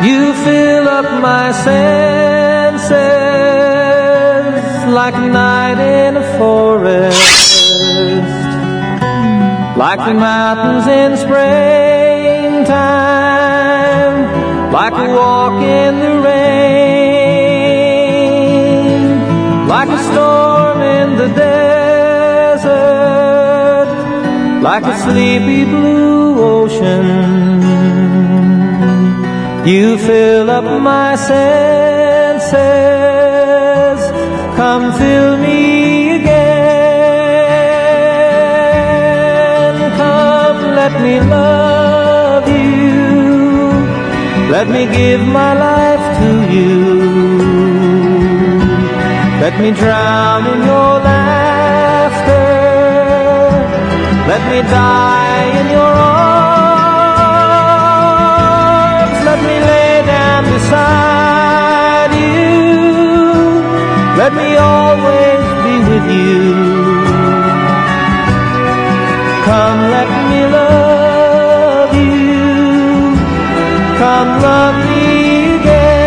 You fill up my senses like a night in a forest, like the mountains in springtime, like a walk in the rain, like a storm in the desert, like a sleepy blue ocean. You fill up my senses, come fill me again. Come, let me love you, let me give my life to you. Let me drown in your laughter, let me die in your arms. Let me lay down beside you, let me always be with you. Come, let me love you, come love me again.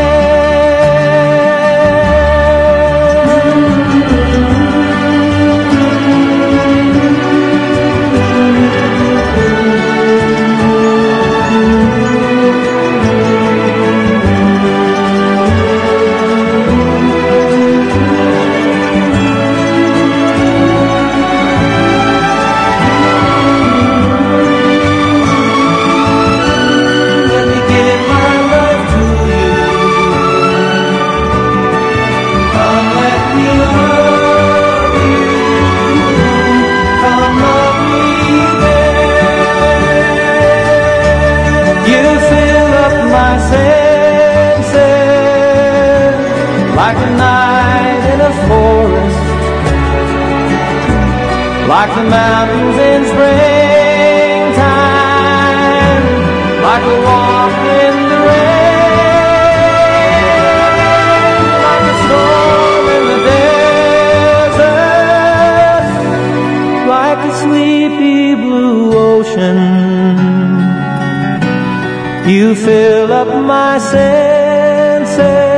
Like a night in a forest, like the mountains in springtime, like a walk in the rain, like a storm in the desert, like a sleepy blue ocean. You fill up my senses,